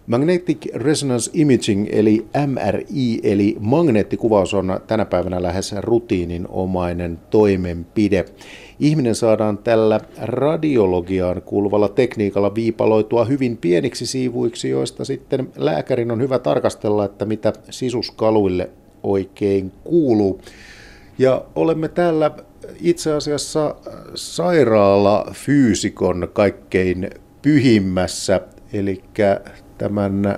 Magnetic Resonance Imaging eli MRI eli magneettikuvaus on tänä päivänä lähes rutiininomainen toimenpide. Ihminen saadaan tällä radiologiaan kuuluvalla tekniikalla viipaloitua hyvin pieniksi siivuiksi, joista sitten lääkärin on hyvä tarkastella, että mitä sisuskaluille oikein kuuluu. Ja olemme täällä itse asiassa sairaalafyysikon kaikkein pyhimmässä, eli tämän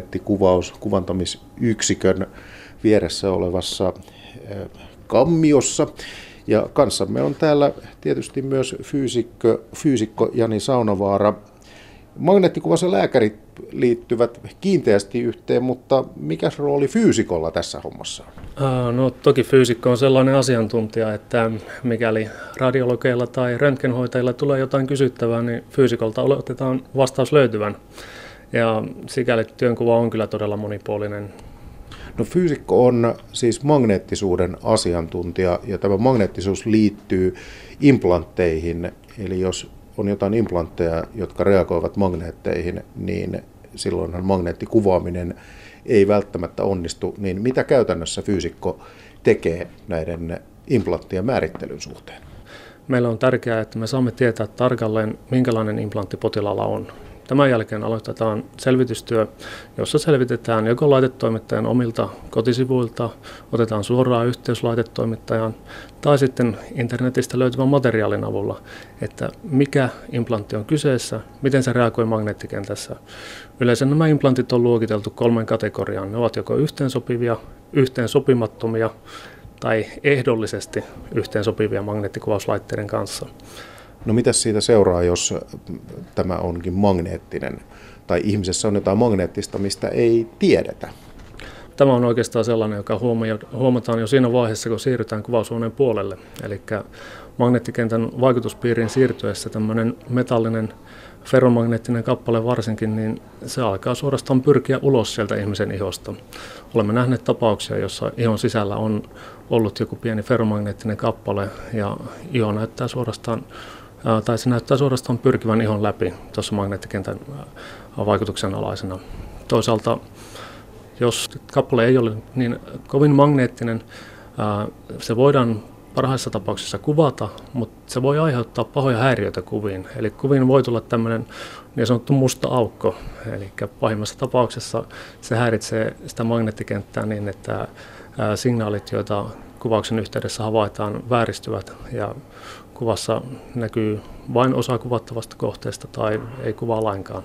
magneettikuvaus-kuvantamisyksikön vieressä olevassa kammiossa. Ja kanssamme on täällä tietysti myös fyysikko Jani Saunavaara. Magneettikuvaus ja lääkärit liittyvät kiinteästi yhteen, mutta mikä rooli fyysikolla tässä hommassa on? No toki fyysikko on sellainen asiantuntija, että mikäli radiologeilla tai röntgenhoitajilla tulee jotain kysyttävää, niin fyysikolta oletetaan vastaus löytyvän. Ja sikäli työnkuva on kyllä todella monipuolinen. No fyysikko on siis magneettisuuden asiantuntija ja tämä magneettisuus liittyy implantteihin. Eli jos on jotain implantteja, jotka reagoivat magneetteihin, niin silloinhan magneettikuvaaminen ei välttämättä onnistu. Niin mitä käytännössä fyysikko tekee näiden implanttien määrittelyn suhteen? Meillä on tärkeää, että me saamme tietää tarkalleen, minkälainen implantti potilaalla on. Tämän jälkeen aloitetaan selvitystyö, jossa selvitetään joko laitetoimittajan omilta kotisivuilta, otetaan suoraan yhteys laitetoimittajaan tai sitten internetistä löytyvän materiaalin avulla, että mikä implantti on kyseessä, miten se reagoi magneettikentässä. Yleensä nämä implantit on luokiteltu 3 kategoriaan. Ne ovat joko yhteensopivia, yhteensopimattomia tai ehdollisesti yhteensopivia magneettikuvauslaitteiden kanssa. No mitäs siitä seuraa, jos tämä onkin magneettinen tai ihmisessä on jotain magneettista, mistä ei tiedetä? Tämä on oikeastaan sellainen, joka huomataan jo siinä vaiheessa, kun siirrytään kuvaushuoneen puolelle. Eli magneettikentän vaikutuspiiriin siirtyessä tämmöinen metallinen ferromagneettinen kappale varsinkin, niin se alkaa suorastaan pyrkiä ulos sieltä ihmisen ihosta. Olemme nähneet tapauksia, joissa ihon sisällä on ollut joku pieni ferromagneettinen kappale ja iho näyttää suorastaan pyrkivän ihon läpi tuossa magneettikentän vaikutuksen alaisena. Toisaalta, jos kappale ei ole niin kovin magneettinen, se voidaan parhaissa tapauksissa kuvata, mutta se voi aiheuttaa pahoja häiriöitä kuviin. Eli kuviin voi tulla tämmöinen niin sanottu musta aukko. Eli pahimmassa tapauksessa se häiritsee sitä magneettikenttää niin, että signaalit, joita kuvauksen yhteydessä havaitaan, vääristyvät ja kuvassa näkyy vain osa kuvattavasta kohteesta tai ei kuvaa lainkaan.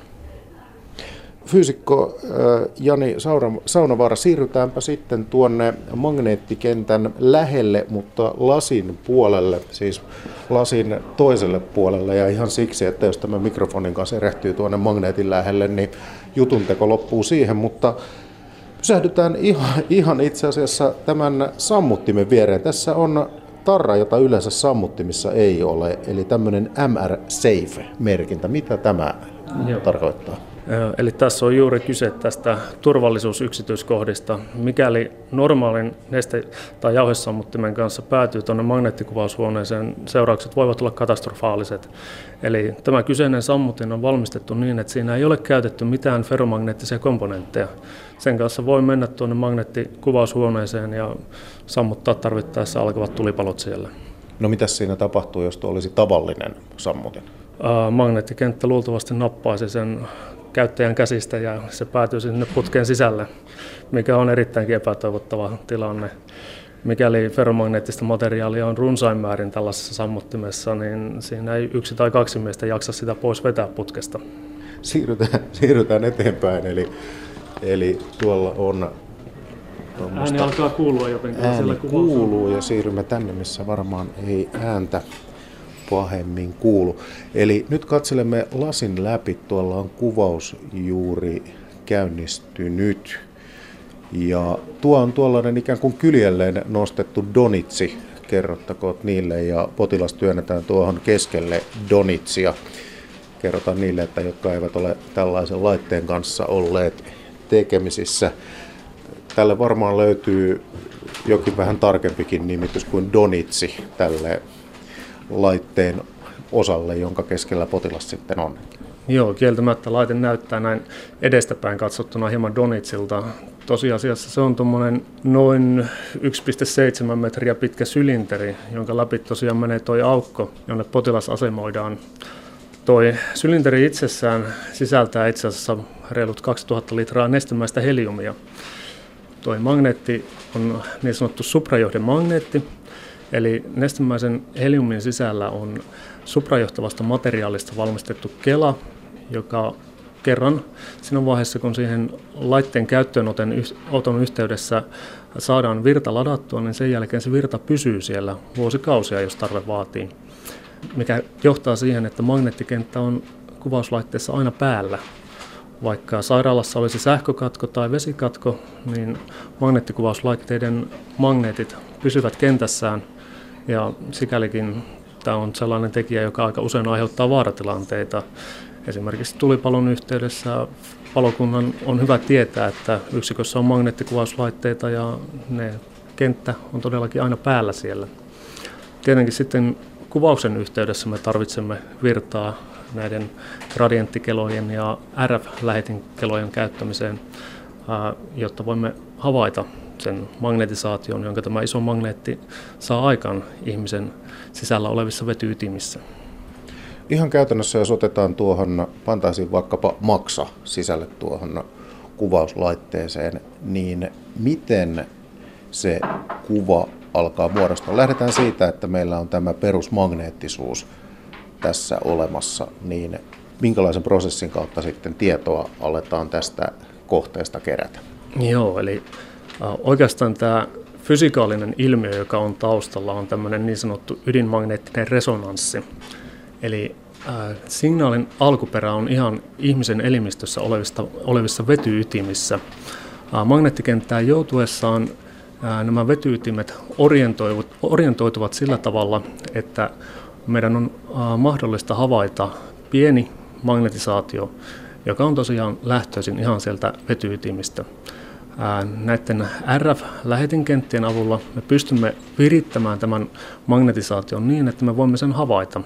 Fyysikko Jani Saunavaara, siirrytäänpä sitten tuonne magneettikentän lähelle, mutta lasin puolelle, siis lasin toiselle puolelle. Ja ihan siksi, että jos tämä mikrofonin kanssa erehtyy tuonne magneetin lähelle, niin jutunteko loppuu siihen, mutta pysähdytään ihan itse asiassa tämän sammuttimen viereen. Tässä on tarra, jota yleensä sammuttimissa ei ole, eli tämmöinen MR-Safe-merkintä. Mitä tämä tarkoittaa? Eli tässä on juuri kyse tästä turvallisuusyksityiskohdista. Mikäli normaalin neste- tai jauhesammuttimen kanssa päätyy tuonne magneettikuvaushuoneeseen, seuraukset voivat olla katastrofaaliset. Eli tämä kyseinen sammutin on valmistettu niin, että siinä ei ole käytetty mitään ferromagneettisia komponentteja. Sen kanssa voi mennä tuonne magneettikuvaushuoneeseen ja sammuttaa tarvittaessa alkavat tulipalot siellä. No mitäs siinä tapahtuu, jos tuo olisi tavallinen sammutin? Magneettikenttä luultavasti nappaisi sen käyttäjän käsistä ja se päätyy sinne putkeen sisälle, mikä on erittäinkin epätoivottava tilanne. Mikäli ferromagneettista materiaalia on runsain määrin tällaisessa sammuttimessa, niin siinä ei 1 tai 2 miestä jaksa sitä pois vetää putkesta. Siirrytään eteenpäin, eli tuolla on ääni alkaa kuulua jotenkin. Ääni kuuluu ja siirrymme tänne, missä varmaan ei ääntä pahemmin kuulu. Eli nyt katselemme lasin läpi. Tuolla on kuvaus juuri käynnistynyt. Ja tuo on tuollainen ikään kuin kyljelleen nostettu donitsi. Kerrottakoon niille ja potilas työnnetään tuohon keskelle donitsia. Kerrotaan niille, että jotka eivät ole tällaisen laitteen kanssa olleet tekemisissä. Tälle varmaan löytyy jokin vähän tarkempikin nimitys kuin donitsi tälle laitteen osalle, jonka keskellä potilas sitten on. Joo, kieltämättä laite näyttää näin edestäpäin katsottuna hieman donitsilta. Tosiasiassa se on tuommoinen noin 1,7 metriä pitkä sylinteri, jonka läpi tosiaan menee toi aukko, jonne potilas asemoidaan. Toi sylinteri itsessään sisältää itse asiassa reilut 2000 litraa nestemäistä heliumia. Toi magneetti on niin sanottu suprajohdemagneetti, eli nestemäisen heliumin sisällä on suprajohtavasta materiaalista valmistettu kela, joka kerran siinä vaiheessa, kun siihen laitteen käyttöönoton yhteydessä saadaan virta ladattua, niin sen jälkeen se virta pysyy siellä vuosikausia, jos tarve vaatii, mikä johtaa siihen, että magneettikenttä on kuvauslaitteessa aina päällä. Vaikka sairaalassa olisi sähkökatko tai vesikatko, niin magneettikuvauslaitteiden magneetit pysyvät kentässään, ja sikälikin tämä on sellainen tekijä, joka aika usein aiheuttaa vaaratilanteita. Esimerkiksi tulipalon yhteydessä palokunnan on hyvä tietää, että yksikössä on magneettikuvauslaitteita ja kenttä on todellakin aina päällä siellä. Tietenkin sitten kuvauksen yhteydessä me tarvitsemme virtaa näiden gradienttikelojen ja RF-lähetinkelojen käyttämiseen, jotta voimme havaita sen magnetisaation, jonka tämä iso magneetti saa aikaan ihmisen sisällä olevissa vetyytimissä. Ihan käytännössä, jos otetaan pantaisiin vaikkapa maksa sisälle tuohon kuvauslaitteeseen, niin miten se kuva alkaa muodostua? Lähdetään siitä, että meillä on tämä perusmagneettisuus tässä olemassa, niin minkälaisen prosessin kautta sitten tietoa aletaan tästä kohteesta kerätä? Joo, eli oikeastaan tämä fysikaalinen ilmiö, joka on taustalla, on tämmöinen niin sanottu ydinmagneettinen resonanssi. Eli signaalin alkuperä on ihan ihmisen elimistössä olevissa vetyytimissä. Magneettikenttään joutuessaan nämä vetyytimet orientoituvat sillä tavalla, että meidän on mahdollista havaita pieni magnetisaatio, joka on tosiaan lähtöisin ihan sieltä vetyytimistä. Näiden RF-lähetinkenttien avulla me pystymme virittämään tämän magnetisaation niin, että me voimme sen havaita.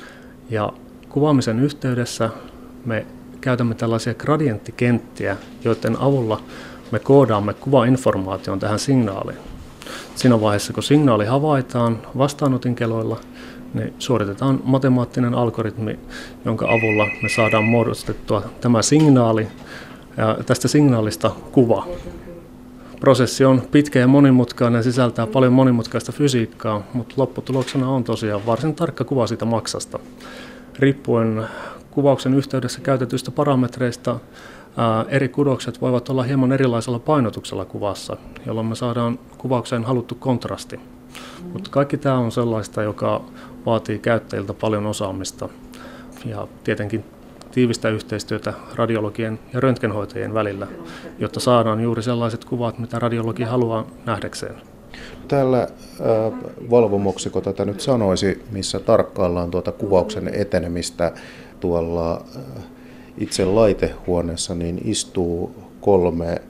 Ja kuvaamisen yhteydessä me käytämme tällaisia gradienttikenttiä, joiden avulla me koodaamme kuvainformaation tähän signaaliin. Siinä vaiheessa, kun signaali havaitaan vastaanotinkeloilla, niin suoritetaan matemaattinen algoritmi, jonka avulla me saadaan muodostettua tämä signaali ja tästä signaalista kuva. Prosessi on pitkä ja monimutkainen, sisältää paljon monimutkaista fysiikkaa, mutta lopputuloksena on tosiaan varsin tarkka kuva siitä maksasta. Riippuen kuvauksen yhteydessä käytetyistä parametreista eri kudokset voivat olla hieman erilaisella painotuksella kuvassa, jolloin me saadaan kuvaukseen haluttu kontrasti. Mutta kaikki tämä on sellaista, joka vaatii käyttäjiltä paljon osaamista ja tietenkin tiivistä yhteistyötä radiologien ja röntgenhoitajien välillä, jotta saadaan juuri sellaiset kuvat, mitä radiologi haluaa nähdäkseen. Täällä valvomoksi, kun tätä nyt sanoisi, missä tarkkaillaan tuota kuvauksen etenemistä tuolla itse laitehuoneessa, niin istuu 3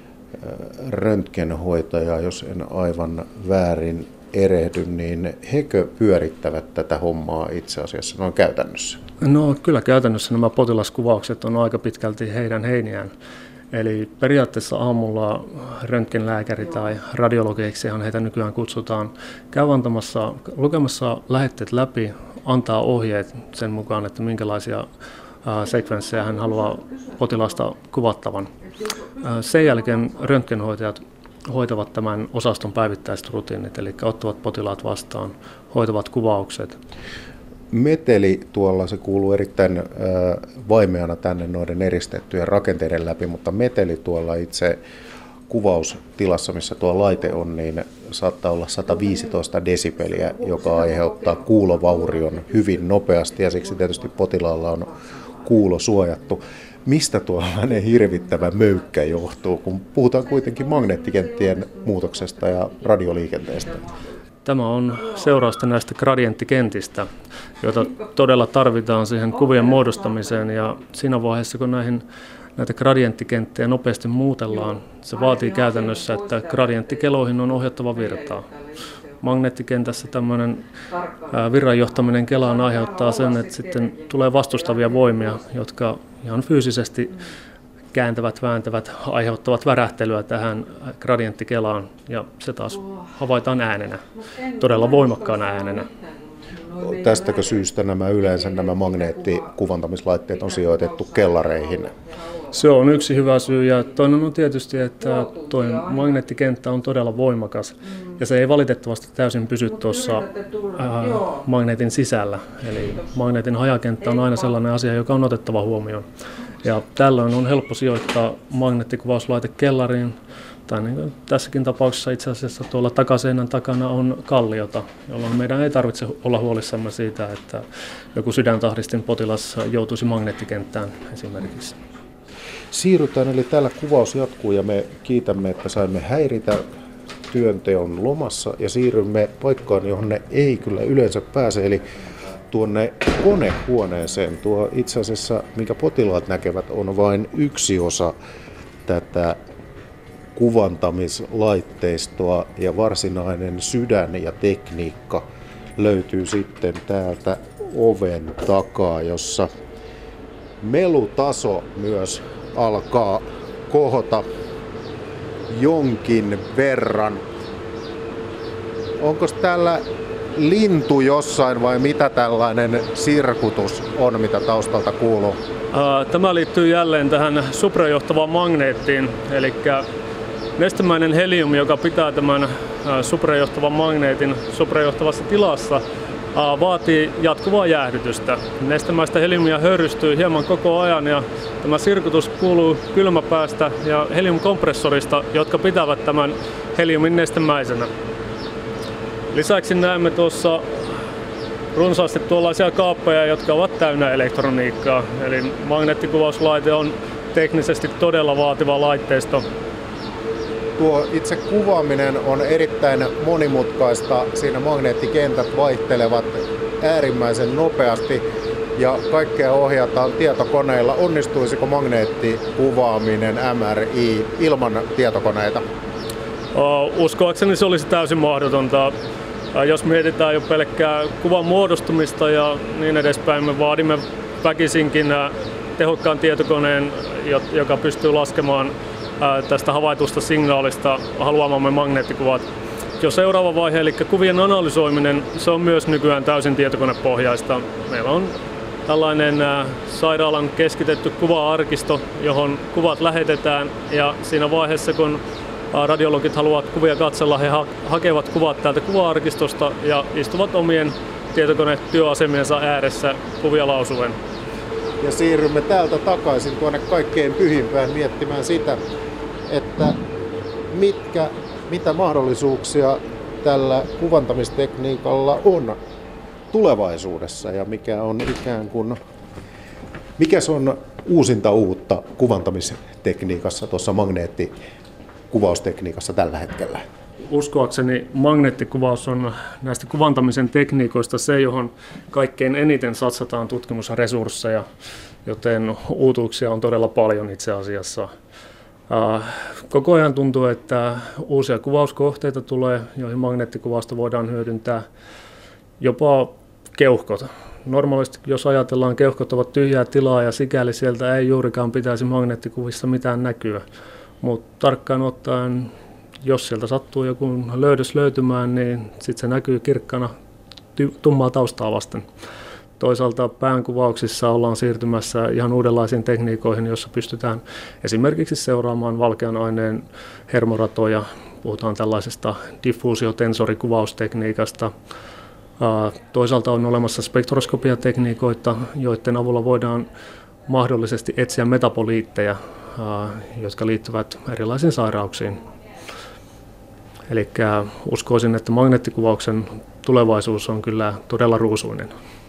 röntgenhoitajaa, jos en aivan väärin erehdy, niin hekö pyörittävät tätä hommaa itse asiassa noin käytännössä? No kyllä käytännössä nämä potilaskuvaukset on aika pitkälti heidän heiniään. Eli periaatteessa aamulla röntgenlääkäri tai radiologeiksihan heitä nykyään kutsutaan, käy lukemassa lähetteet läpi, antaa ohjeet sen mukaan, että minkälaisia sekvenssejä hän haluaa potilasta kuvattavan. Sen jälkeen röntgenhoitajat hoitavat tämän osaston päivittäiset rutiinit, eli ottavat potilaat vastaan, hoitavat kuvaukset. Meteli tuolla, se kuuluu erittäin vaimeana tänne noiden eristettyjen rakenteiden läpi, mutta meteli tuolla itse kuvaustilassa, missä tuo laite on, niin saattaa olla 115 desibeliä, joka aiheuttaa kuulovaurion hyvin nopeasti ja siksi tietysti potilaalla on kuulo suojattu. Mistä tuollainen hirvittävä möykkä johtuu, kun puhutaan kuitenkin magneettikenttien muutoksesta ja radioliikenteestä? Tämä on seurausta näistä gradienttikentistä, joita todella tarvitaan siihen kuvien muodostamiseen, ja siinä vaiheessa, kun näitä gradienttikenttejä nopeasti muutellaan, se vaatii käytännössä, että gradienttikeloihin on ohjattava virtaa. magneettikentässä tämmöinen virran johtaminen kelaan aiheuttaa sen, että sitten tulee vastustavia voimia, jotka ihan fyysisesti kääntävät, vääntävät, aiheuttavat värähtelyä tähän gradienttikelaan, ja se taas havaitaan äänenä, todella voimakkaana äänenä. Tästäkö syystä nämä magneettikuvantamislaitteet on sijoitettu kellareihin? Se on yksi hyvä syy, ja toinen on tietysti, että tuo magneettikenttä on todella voimakas, ja se ei valitettavasti täysin pysy tuossa magneetin sisällä. Eli magneetin hajakenttä on aina sellainen asia, joka on otettava huomioon. Ja tällöin on helppo sijoittaa magneettikuvauslaite kellariin, tai niin kuin tässäkin tapauksessa itse asiassa tuolla takaseinän takana on kalliota, jolloin meidän ei tarvitse olla huolissamme siitä, että joku sydäntahdistin potilas joutuisi magneettikenttään esimerkiksi. Siirrytään, eli täällä kuvaus jatkuu ja me kiitämme, että saimme häiritä työnteon lomassa ja siirrymme paikkaan, johon ne ei kyllä yleensä pääse, eli tuonne konehuoneeseen. Tuo itse asiassa, minkä potilaat näkevät, on vain yksi osa tätä kuvantamislaitteistoa, ja varsinainen sydän ja tekniikka löytyy sitten täältä oven takaa, jossa melutaso myös alkaa kohota jonkin verran. Onko täällä lintu jossain vai mitä tällainen sirkutus on, mitä taustalta kuuluu? Tämä liittyy jälleen tähän suprajohtavaan magneettiin, eli nestemäinen helium, joka pitää tämän suprajohtavan magneetin suprajohtavassa tilassa, vaatii jatkuvaa jäähdytystä. Nestemäistä heliumia höyrystyy hieman koko ajan, ja tämä sirkutus kuuluu kylmäpäästä ja heliumkompressorista, jotka pitävät tämän heliumin nestemäisenä. Lisäksi näemme tuossa runsaasti tuollaisia kaappeja, jotka ovat täynnä elektroniikkaa. Eli magneettikuvauslaite on teknisesti todella vaativa laitteisto. Tuo itse kuvaaminen on erittäin monimutkaista. Siinä magneettikentät vaihtelevat äärimmäisen nopeasti ja kaikkea ohjataan tietokoneilla. Onnistuisiko magneettikuvaaminen MRI ilman tietokoneita? Uskoakseni se olisi täysin mahdotonta. Jos mietitään jo pelkkää kuvan muodostumista ja niin edespäin, me vaadimme väkisinkin tehokkaan tietokoneen, joka pystyy laskemaan tästä havaitusta signaalista haluamamme magneettikuvat. Jo seuraava vaihe, eli kuvien analysoiminen, se on myös nykyään täysin tietokonepohjaista. Meillä on tällainen sairaalan keskitetty kuva-arkisto, johon kuvat lähetetään, ja siinä vaiheessa, kun radiologit haluavat kuvia katsella, he hakevat kuvat täältä kuva-arkistosta ja istuvat omien tietokonetyöasemiensa ääressä kuvia lausuen. Ja siirrymme täältä takaisin tuonne kaikkein pyhimpään miettimään sitä, että mitä mahdollisuuksia tällä kuvantamistekniikalla on tulevaisuudessa ja mikä se on uusinta uutta kuvantamistekniikassa, tuossa magneettikuvaustekniikassa tällä hetkellä? Uskoakseni magneettikuvaus on näistä kuvantamisen tekniikoista se, johon kaikkein eniten satsataan tutkimusresursseja, joten uutuuksia on todella paljon itse asiassa. Koko ajan tuntuu, että uusia kuvauskohteita tulee, joihin magneettikuvausta voidaan hyödyntää, jopa keuhkot. Normaalisti, jos ajatellaan, keuhkot ovat tyhjää tilaa ja sikäli sieltä ei juurikaan pitäisi magneettikuvissa mitään näkyä. Mutta tarkkaan ottaen, jos sieltä sattuu joku löydös löytymään, niin sitten se näkyy kirkkana tummaa taustaa vasten. Toisaalta päänkuvauksissa ollaan siirtymässä ihan uudenlaisiin tekniikoihin, joissa pystytään esimerkiksi seuraamaan valkean aineen hermoratoja. Puhutaan tällaisesta diffuusiotensorikuvaustekniikasta. Toisaalta on olemassa spektroskopiatekniikoita, joiden avulla voidaan mahdollisesti etsiä metaboliitteja, jotka liittyvät erilaisiin sairauksiin. Eli uskoisin, että magneettikuvauksen tulevaisuus on kyllä todella ruusuinen.